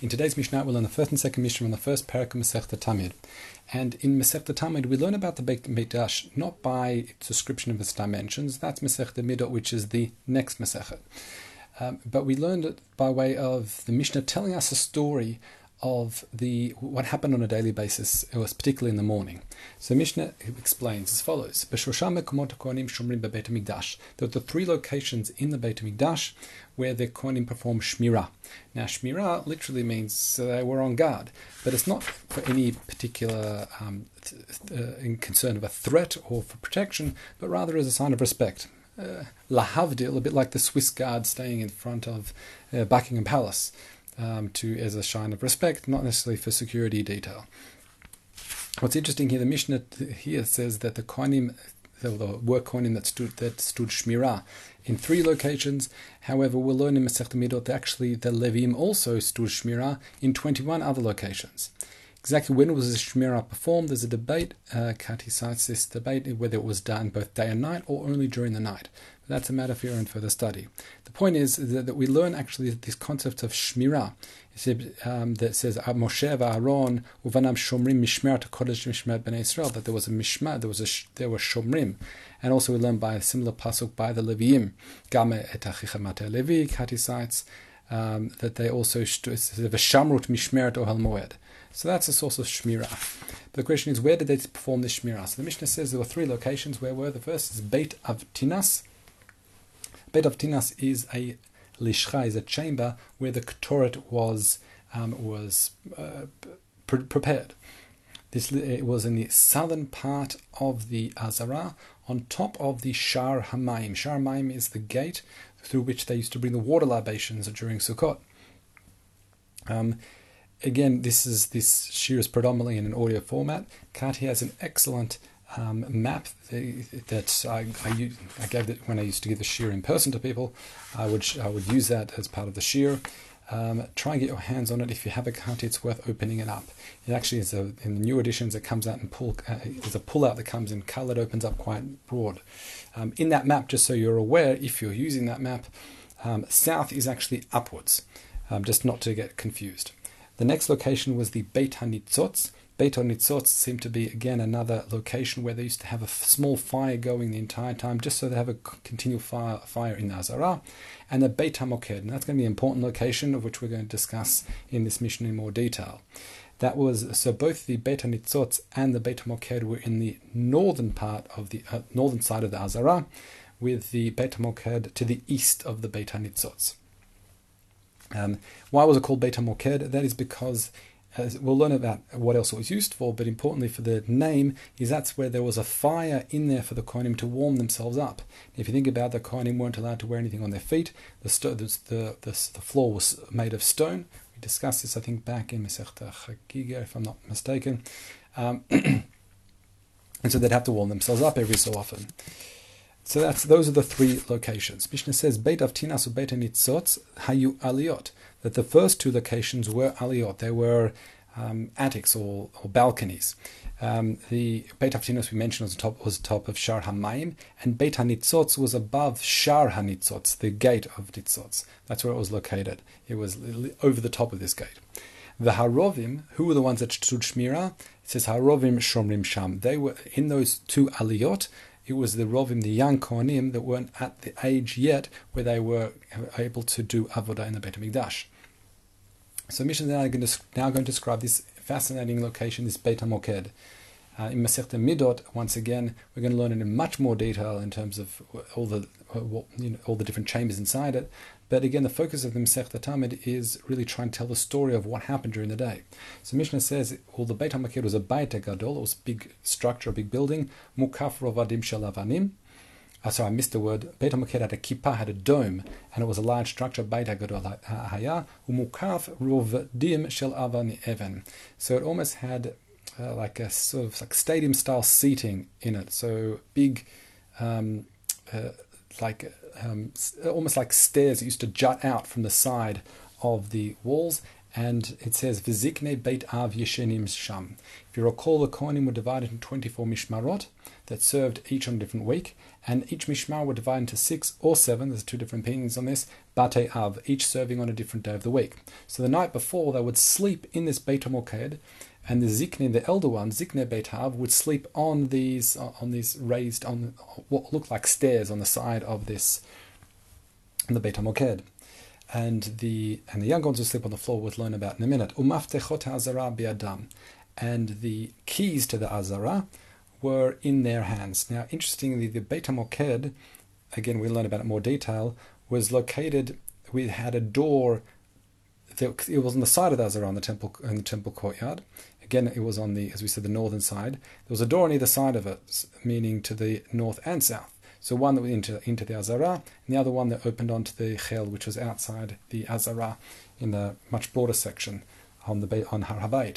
In today's Mishnah, we'll learn the first and second Mishnah from the first parak of Masechta Tamid. And in Masechta Tamid, we learn about the Beit Mikdash not by its description of its dimensions. That's Masechta Midot, which is the next Masechet. But we learned it by way of the Mishnah telling us a story of what happened on a daily basis, it was particularly in the morning. So Mishnah explains as follows: there were the three locations in the Beit HaMikdash where the Kohanim performed Shmirah. Now Shmirah literally means they were on guard, but it's not for any particular in concern of a threat or for protection, but rather as a sign of respect. Lahavdil, a bit like the Swiss guard staying in front of Buckingham Palace. As a sign of respect, not necessarily for security detail. What's interesting here, the Mishnah here says that the Kohanim, there were Kohanim that stood Shmirah in three locations. However, we'll learn in Masechta Midot that actually the Levim also stood Shmirah in 21 other locations. Exactly when was the Shmirah performed? There's a debate. Kati cites this debate whether it was done both day and night or only during the night. But that's a matter for your own further study. The point is that we learn actually this concept of Shmirah. That says Moshe v'Aaron uvanam shomrim mishmerat kodesh mishmerat bnei Israel, that there was a mishmar, there were shomrim, and also we learn by a similar pasuk by the Leviim, Game et achicha mate Levi, Kati cites that they also v'shamrut mishmerat ohel moed. So that's a source of Shmirah. The question is, where did they perform this Shmirah? So the Mishnah says there were three locations. Where were the first? Is Beit Avtinas. Beit Avtinas is a lishcha, is a chamber where the Ketoret was prepared. It was in the southern part of the Azara, on top of the Shar Hamayim. Shar Hamayim is the gate through which they used to bring the water libations during Sukkot. Again, this shir is predominantly in an audio format. Kati has an excellent map that I gave it when I used to give the shir in person to people. I would use that as part of the shir. Try and get your hands on it. If you have a Kati, it's worth opening it up. It actually is in the new editions. It comes out there's a pull-out that comes in color. It opens up quite broad. In that map, just so you're aware, if you're using that map, south is actually upwards, just not to get confused. The next location was the Beit HaNitzotz. Beit HaNitzotz seemed to be, again, another location where they used to have a small fire going the entire time, just so they have a continual fire in the Azara. And the Beit HaMoked, and that's going to be an important location of which we're going to discuss in this mission in more detail. So both the Beit HaNitzotz and the Beit HaMoked were in the northern part of the northern side of the Azara, with the Beit HaMoked to the east of the Beit HaNitzotz. Why was it called Beit HaMoked? That is because, we'll learn about what else it was used for, but importantly for the name, is that's where there was a fire in there for the Kohanim to warm themselves up. If you think about it, the Kohanim weren't allowed to wear anything on their feet. The floor was made of stone. We discussed this, I think, back in Masechta Chagiga, if I'm not mistaken. And so they'd have to warm themselves up every so often. So those are the three locations. Mishnah says Beit Avtinas and Beit HaNitzotz hayu aliyot, that the first two locations were aliyot. They were attics or balconies. The Beit Avtinas we mentioned was top of Shar Hamayim, and Beit HaNitzotz was above Shar HaNitzotz, the gate of Nitzotz. That's where it was located. It was over the top of this gate. The Harovim, who were the ones that stood Shmirah? It says Harovim Shomrim Sham. They were in those two aliyot. It was the Rovim, the young Kohanim, that weren't at the age yet where they were able to do Avodah in the Beit HaMikdash. So Mishnah is now going to describe this fascinating location, this Beit HaMoked. In Masechta Midot, once again, we're going to learn it in much more detail in terms of all the different chambers inside it. But again, the focus of the Masechta Tamid is really trying to tell the story of what happened during the day. So Mishnah says, the Beit HaMoked was a Beit Gadol, it was a big structure, a big building, Mukaf Rovadim Shel Avanim. I missed the word. Beit HaMoked had a kippah, had a dome, and it was a large structure, Beit Gadol Haya, Umukaf Rovadim Shel Avani Even. So it almost had like a sort of like stadium-style seating in it. So big, almost like stairs that used to jut out from the side of the walls. And it says, V'ziknei Beit Av Yeshenim Sham. If you recall, the Kohanim were divided into 24 mishmarot that served each on a different week, and each mishmar were divided into 6 or 7, there's two different opinions on this, Batei Av, each serving on a different day of the week. So the night before, they would sleep in this Beit HaMoked, and the Ziknei, the elder ones, Ziknei Beit Av, would sleep on these raised, on what looked like stairs on the side of this, on the Beit HaMoked. And the younger ones who sleep on the floor, we'll learn about in a minute. Umaftechot ha'azara bi'adam. And the keys to the azara were in their hands. Now, interestingly, the Beit HaMoked, again, we'll learn about it in more detail, was located, we had a door, it was on the side of the azara in the temple courtyard. Again, it was on the, as we said, the northern side. There was a door on either side of it, meaning to the north and south. So one that went into the Azara, and the other one that opened onto the Chel, which was outside the Azara, in the much broader section on Har HaBayit.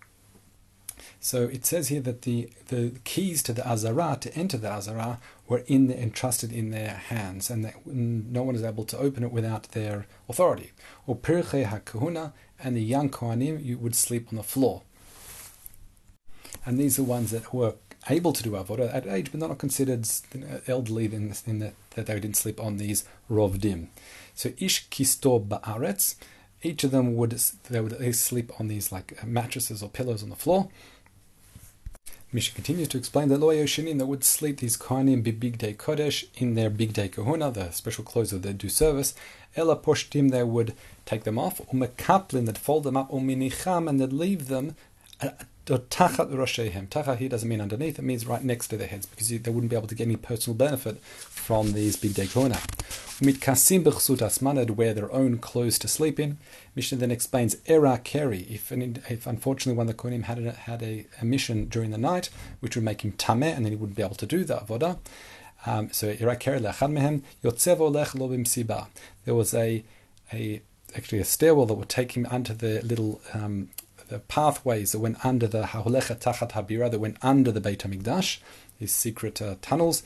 So it says here that the keys to the Azara, to enter the Azara, were entrusted in their hands, and that no one is able to open it without their authority. Or Pirchei HaKahuna, and the young Kohanim, you would sleep on the floor. And these are ones that were able to do avodah at age, but not considered elderly in that they didn't sleep on these rovdim. So ish kisto ba'aretz, each of them would sleep on these like mattresses or pillows on the floor. Mishnah continues to explain that lo yoshenim, they would sleep these kohanim b'bigdei kodesh, in their bigdei kahuna, the special clothes that they do service. Ela poshtim, they would take them off. Umekaplin, that fold them up. Uminicham, and they'd leave them. Tachat roshehem. Tachat here doesn't mean underneath, it means right next to their heads, because they wouldn't be able to get any personal benefit from these bigdei kahuna. Mitkasim b'chsut asman, they'd wear their own clothes to sleep in. Mishnah then explains era keri, if unfortunately one of the kohanim had a mission during the night, which would make him tameh, and then he wouldn't be able to do the avodah. So era keri lechad mehem yotzevo lech lo b'msiba. There was actually a stairwell that would take him onto the little the pathways that went under the Ha'olecha Tachat Habira, that went under the Beit HaMikdash, these secret tunnels,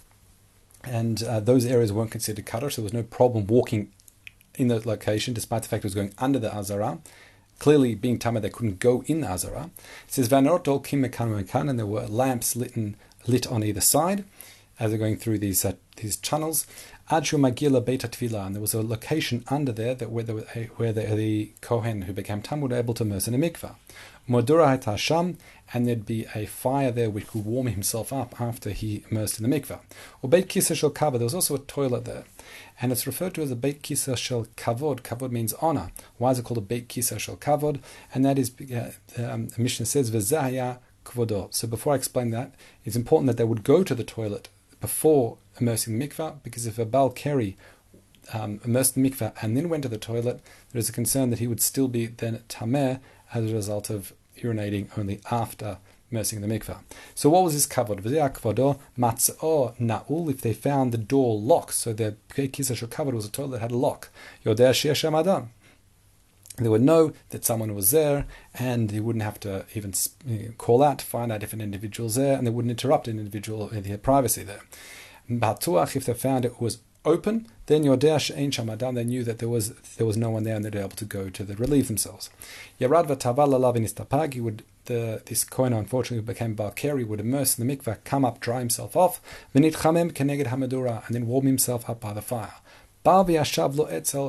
and those areas weren't considered kadosh, so there was no problem walking in that location, despite the fact it was going under the Azara. Clearly, being Tameh, they couldn't go in the Azara. It says, Vanorot olkim mekan mekan, and there were lamps lit on either side as they're going through these tunnels. Adshu Magila Beit HaTfilah, and there was a location under there where the Kohen who became Tam would be able to immerse in a mikvah. Modura Hasham, and there'd be a fire there which would warm himself up after he immersed in the mikvah. Or Beit Kisa Shel Kavod, there was also a toilet there, and it's referred to as a Beit Kisa Shel Kavod. Kavod means honor. Why is it called a Beit Kisa Shel Kavod? And that is, the Mishnah says, V'zahaya Kvodo. So before I explain that, it's important that they would go to the toilet before immersing the mikvah, because if a Baal Keri immersed the mikvah and then went to the toilet, there is a concern that he would still be then tameh as a result of urinating only after immersing the mikvah. So what was this kavod? Matz'o na'ul, if they found the door locked, so the kisah kavod was a toilet that had a lock. Yodea she'esh adam. They would know that someone was there, and they wouldn't have to even call out to find out if an individual's there, and they wouldn't interrupt an individual in their privacy there. Batuach, if they found it was open, then Yodea she'ein sham adam, they knew that there was no one there, and they'd be able to go to relieve themselves. Yarad v'taval alav inistapag, this Kohen, unfortunately, who became Baal Keri, would immerse in the mikvah, come up, dry himself off, v'nitchamem keneged hamadura, and then warm himself up by the fire. He would then go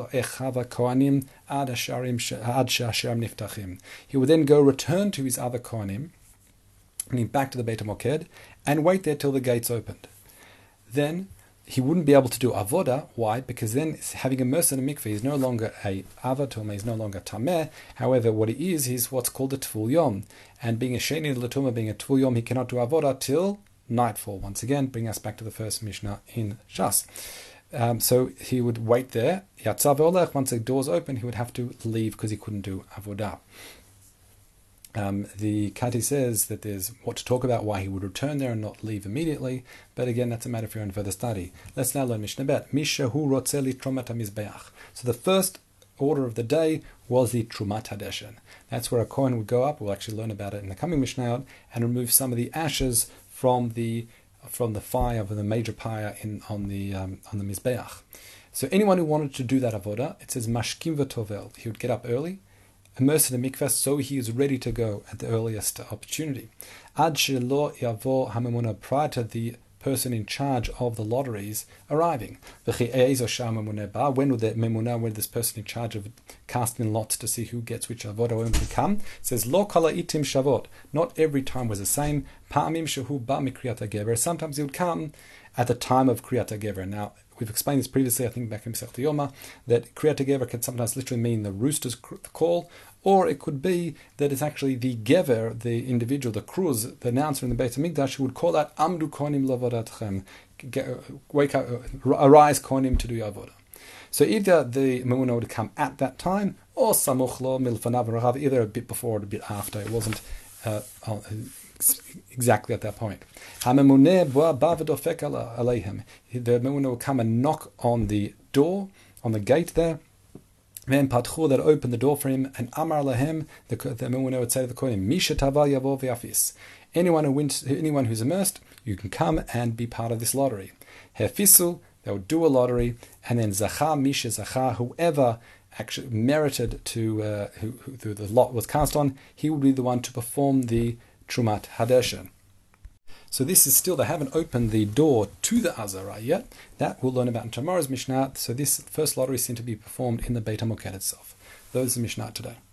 return to his other Kohanim, meaning back to the Beit HaMoked, and wait there till the gates opened. Then he wouldn't be able to do avodah. Why? Because then, having immersed in a mikveh, he's no longer a avatum, he's no longer tameh. However, what he is what's called a tvul yom, and being a sheni l'tumah, being a tvul yom, he cannot do avodah till nightfall. Once again, bring us back to the first Mishnah in Shas. So he would wait there. Yatzav olech, once the doors open, he would have to leave because he couldn't do avodah. The Kati says that there's what to talk about, why he would return there and not leave immediately, but again, that's a matter for your own further study. Let's now learn Mishnah Bet. Misha hu rotzeh litromat hamizbeach. So the first order of the day was the Trumat Hadeshen. That's where a Kohen would go up, we'll actually learn about it in the coming Mishnah, and remove some of the ashes from the fire of the major pyre on the Mizbeach. So anyone who wanted to do that avodah, it says mashkim v'tovel. He would get up early, immerse in the mikveh, so he is ready to go at the earliest opportunity. Ad shelo yavo hamemuna, prior to the person in charge of the lotteries arriving. When would the memuna, when this person in charge of casting lots to see who gets which avodah when would come? It says lo kala itim shavot. Not every time was the same. Pa'amim shehu ba mikriyat hagever. Sometimes he would come at the time of kriyat hagever. Now we've explained this previously, I think back in Masechet Yoma, that kriyat hagever can sometimes literally mean the rooster's call, or it could be that it's actually the gever, the individual, the kruz, the announcer in the Beit HaMikdash, who would call out amdu konim lavodatchem, wake up, arise konim to do your avodah. So either the memuna would come at that time, or samuch lo milfanav rahav, either a bit before or a bit after. It wasn't exactly at that point. The memuna would come and knock on the door, on the gate there. Then patchu, that opened the door for him, and amar lahem, the memuna would say to the kohenim, misha tava yavo v'yafis. Anyone who's immersed, you can come and be part of this lottery. Hefisu, they would do a lottery, and then zacha misha zacha, whoever actually merited to who the lot was cast on, he would be the one to perform the trumat hadesha. So this is still, they haven't opened the door to the Azara yet. That we'll learn about in tomorrow's Mishnah. So this first lottery is seen to be performed in the Beit HaMoked itself. Those are the Mishnah today.